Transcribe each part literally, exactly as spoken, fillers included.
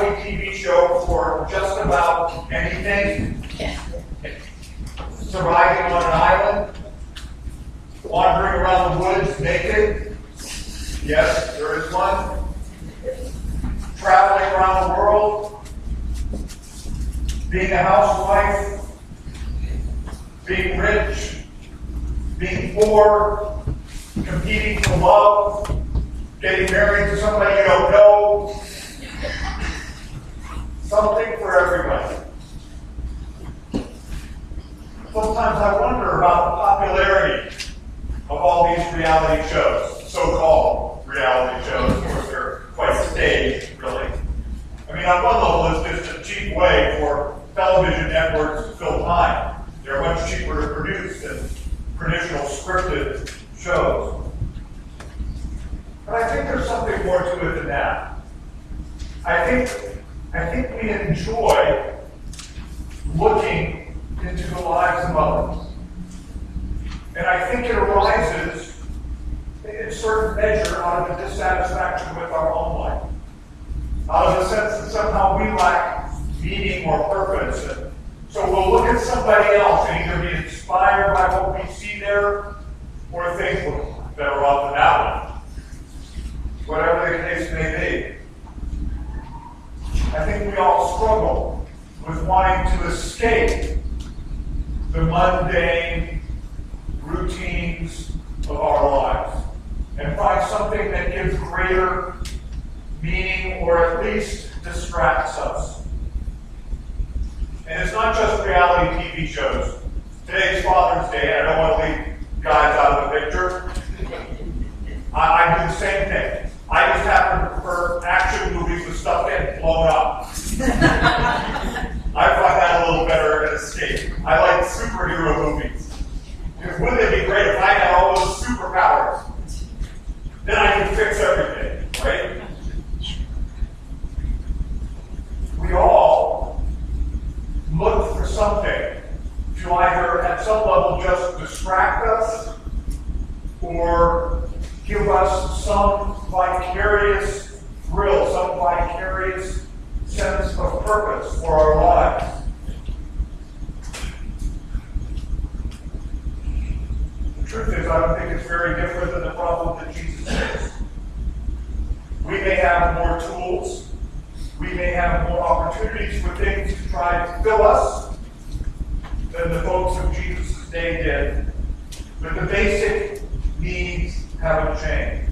reality T V show for just about anything? Surviving on an island? Wandering around the woods naked? Yes, there is one. Traveling around the world? Being a housewife? Being rich? Being poor? Competing for love? Getting married to somebody you don't know? Something for everybody. Sometimes I wonder about the popularity of all these reality shows, so-called reality shows. Of course, they're quite staged, really. I mean, on one level, it's just a cheap way for television networks to fill time. They're much cheaper to produce than traditional scripted shows. But I think there's something more to it than that. I think, I think we enjoy looking into the lives of others. And I think it arises in certain measure out of a dissatisfaction with our own life. Out of the sense that somehow we lack meaning or purpose. And so we'll look at somebody else and either be inspired by what we see there or think we're better off than that one. Whatever the case may be. I think we all struggle with wanting to escape the mundane routines of our lives and find something that gives greater meaning or at least distracts us. And it's not just reality T V shows. Today's Father's Day, and I don't want to leave guys out of the picture. I, I do the same thing. I just happen to prefer action movies with stuff getting blown up. I find that a little better an escape. I like superhero movies. Because wouldn't it be great if I had all those superpowers? Then I can fix everything, right? We all look for something to either at some level just distract us or give us some vicarious thrill, some vicarious sense of purpose for our lives. The truth is, I don't think it's very different than the problem that Jesus faced. We may have more tools, we may have more opportunities for things to try to fill us than the folks of Jesus' day did, but the basic needs haven't changed.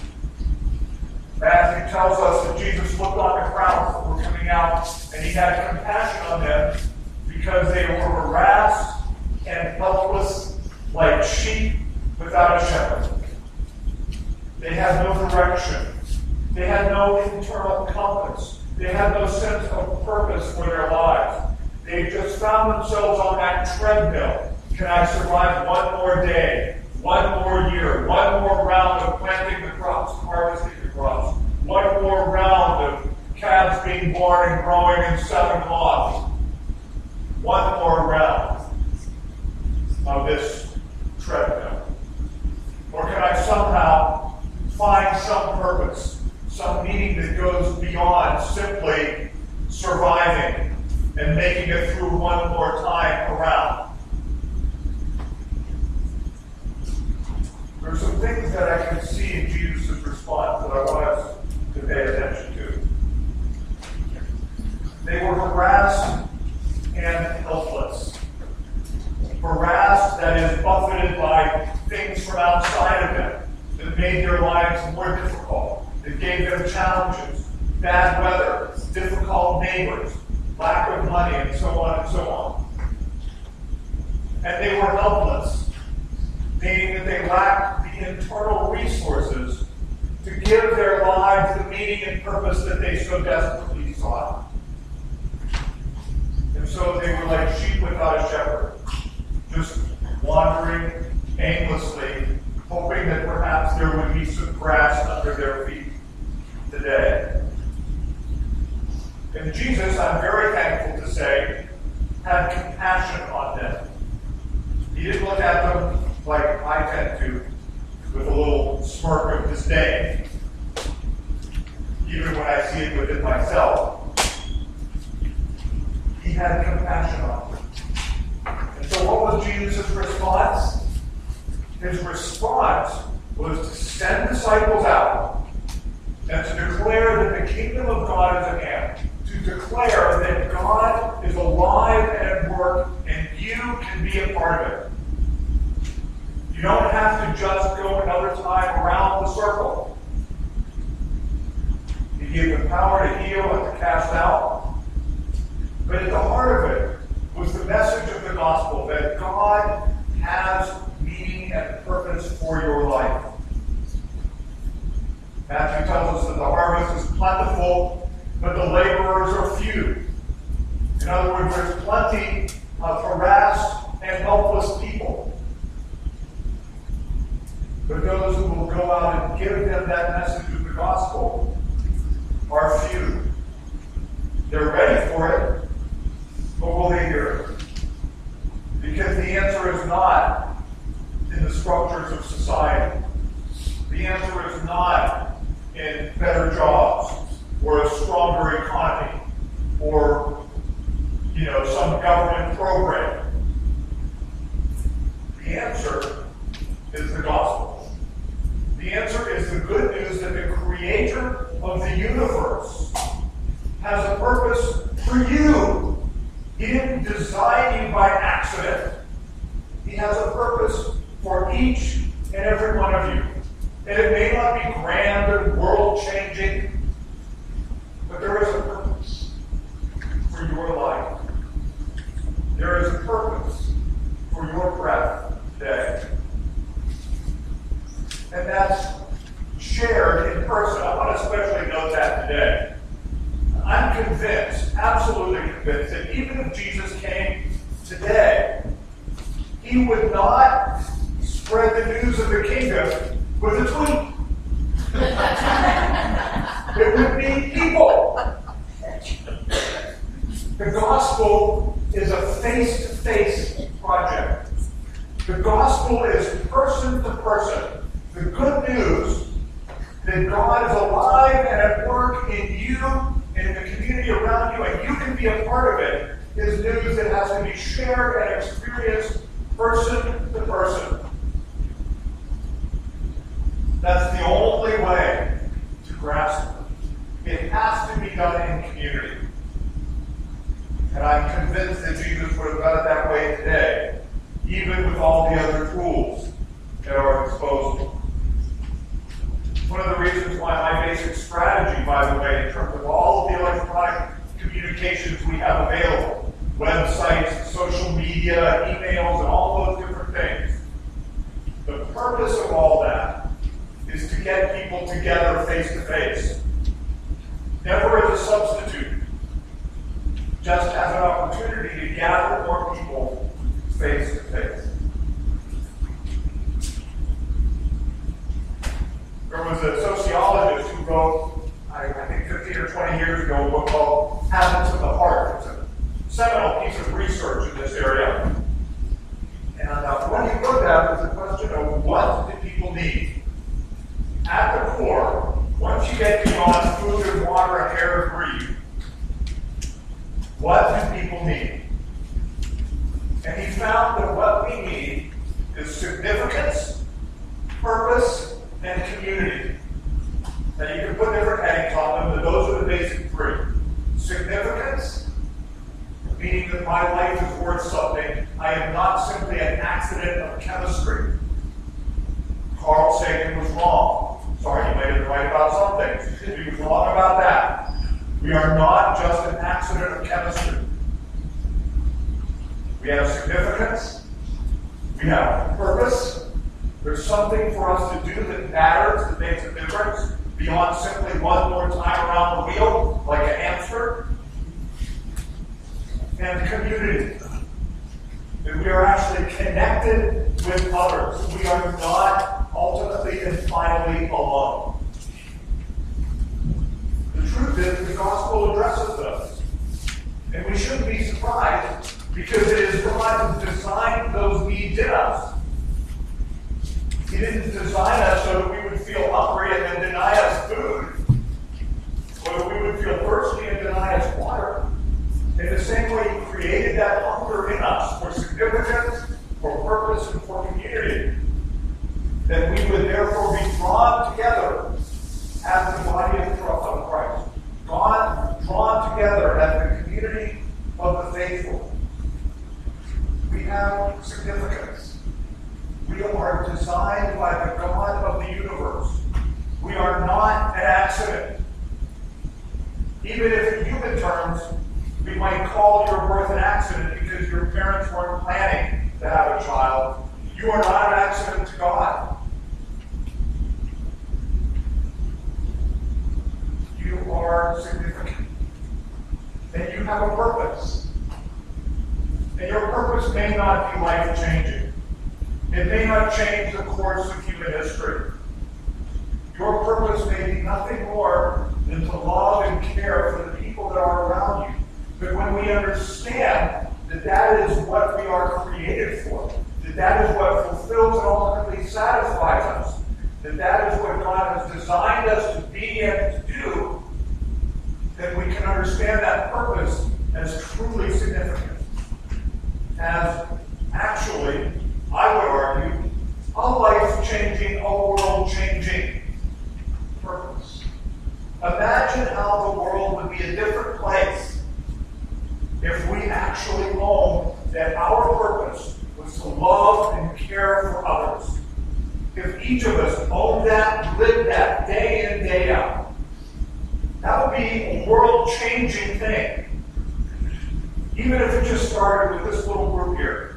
Matthew tells us that Jesus looked on the crowds that were coming out and he had compassion on them because they were harassed and helpless like sheep without a shepherd. They had no direction. They had no internal compass. They had no sense of purpose for their lives. They just found themselves on that treadmill. Can I survive one more day? One more year, one more round of planting the crops, harvesting the crops, one more round of calves being born and growing and selling them off, one more round of this treadmill. Or can I somehow find some purpose, some meaning that goes beyond simply surviving and making it through one more time around? There are some things that I can see in Jesus' response that I want us to pay attention to. They were harassed and helpless. Harassed, that is, buffeted by things from outside of them that made their lives more difficult, that gave them challenges, bad weather, difficult neighbors, lack of money, and so on and so on. And they were helpless, meaning that they lacked the internal resources to give their lives the meaning and purpose that they so desperately sought. And so they were like sheep without a shepherd, just wandering aimlessly, hoping that perhaps there would be some grass under their feet today. And Jesus, I'm very thankful to say, had compassion on them. He didn't look at them like I tend to, with a little smirk of disdain, even when I see it within myself. had compassion on them. And so what was Jesus' response? His response was to send disciples out and to declare that the kingdom of God is at hand. To declare that God is alive and at work and you can be a part of it. You don't have to just go another time around the circle. He gave them power to heal and to cast out. But at the heart of it was the message of the gospel that God has meaning and purpose for your life. Matthew tells us that the harvest is plentiful, but the laborers are few. In other words, there's plenty of harassed and helpless people. But those who will go out and give them that message of the gospel are few. They're ready for it, but will they hear it? Because the answer is not in the structures of society. The answer is not in better jobs or a stronger economy or, you know, some government program. The answer is the gospel. The answer is the good news that the creator of the universe has a purpose for you. He didn't design you by accident. He has a purpose for each and every one of you. And it may not be grand and world-changing, but there is a purpose for your life. There is a purpose for your breath today. And that's shared in person. I want to especially note that today. I'm convinced, absolutely convinced, that even if Jesus came today, he would not spread the news of the kingdom with a tweet. It would be people. The gospel is a face-to-face project. The gospel is person to person. The good news that God is alive and at work in you and in the community around you, and you can be a part of it, is news that has to be shared and experienced person to person. That's the only way to grasp it. It has to be done in community. And I'm convinced that Jesus would have done it that way today, even with all the other tools at our disposal. One of the reasons why my basic strategy, by the way, in terms of all of the electronic communications we have available, websites, social media, emails, and all those different things, the purpose of all that is to get people together face to face. Never as a substitute, just as an opportunity to gather more people face to face. There was a sociologist who wrote, I, I think fifteen or twenty years ago, a book called Habits of the Heart. It's a seminal piece of research in this area. And uh, what he looked at was the question of what do people need? At the core, once you get beyond food and water and air to breathe, what do people need? And he found that what we need is significance, purpose, and community. Now you can put different headings on them, but those are the basic three. Significance, meaning that my life is worth something. I am not simply an accident of chemistry. Carl Sagan was wrong. Sorry, he might have been right about some things. He was wrong about that. We are not just an accident of chemistry. We have significance. We have purpose. There's something for us to do that matters, that makes a difference, beyond simply one more time around the wheel, like a hamster. And community. That we are actually connected with others. We are not ultimately and finally alone. The truth is, the gospel addresses us. And we shouldn't be surprised, because it is God who designed those needs in us. He didn't design us so that we would feel hungry and then deny us food, or that we would feel thirsty and deny us water. In the same way, He created that hunger in us for significance, for purpose, and for community, that we would therefore be drawn together as the body of Christ, drawn, drawn together as the community of the faithful. We have significance. We are designed by the God of the universe. We are not an accident. Even if in human terms, we might call your birth an accident because your parents weren't planning to have a child, you are not an accident to God. You are significant. And you have a purpose. And your purpose may not be life-changing. It may not change the course of human history. Your purpose may be nothing more than to love and care for the people that are around you. But when we understand that that is what we are created for, that that is what fulfills and ultimately satisfies us, that that is what God has designed us to be and to do, then we can understand that purpose as truly significant. As actually, I would argue, a life-changing, a world-changing purpose. Imagine how the world would be a different place if we actually owned that our purpose was to love and care for others. If each of us owned that, lived that day in, day out, that would be a world-changing thing. Even if it just started with this little group here.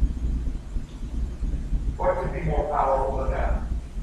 What could be more powerful than that?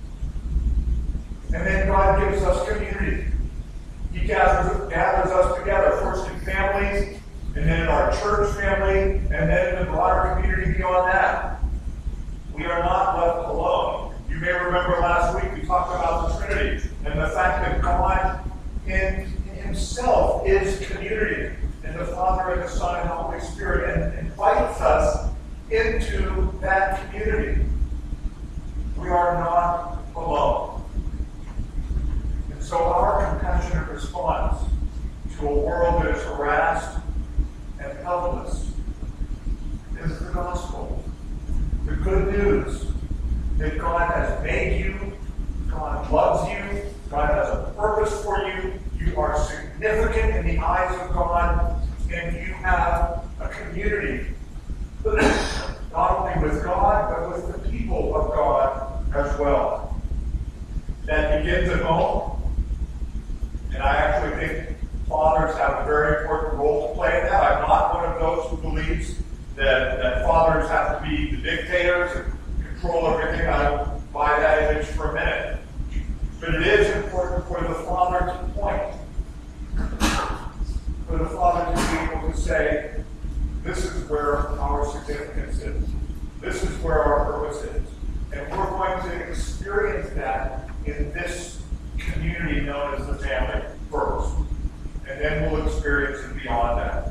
And then God gives us community. He gathers, gathers us together, first in families, and then in our church family, and then in the broader community beyond that. We are not left alone. You may remember last week we talked about the Trinity and the fact that God in Himself is community, and the Father and the Son and the Holy Spirit, and invites us into that community. We are not alone. And so our compassionate response to a world that is harassed and helpless is the gospel. The good news that God has made you, God loves you, God has a purpose for you, you are significant in the eyes of God, and you have a community, not only with God, but with the people of God as well. That begins at home, and I actually think fathers have a very important role to play in that. I'm not one of those who believes that, that fathers have to be the dictators and control everything. I don't buy that image for a minute. But it is important for the father to point. For the father to be able to say, this is where our significance is. This is where our purpose is. And we're going to experience that in this community known as the family first. And then we'll experience it beyond that.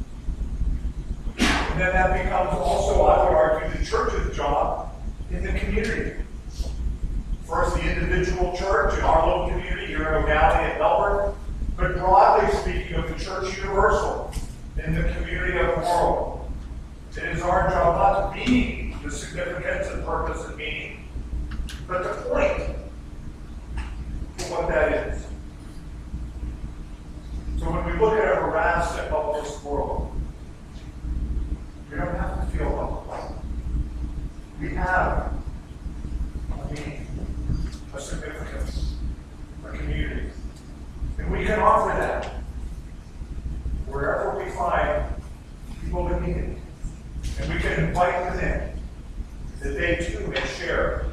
And then that becomes also, I would argue, the church's job in the community. First, the individual church in our local community here in O'Malley and Melbourne, but broadly speaking of the church universal in the community of the world. It is our job not to be the significance and purpose and meaning, but to point to what that is. So when we look at a harassed and helpless world, we don't have to feel helpless. We have a meaning, a significance, a community. And we can offer that wherever we find people that need it. And we can invite them in, that they too may share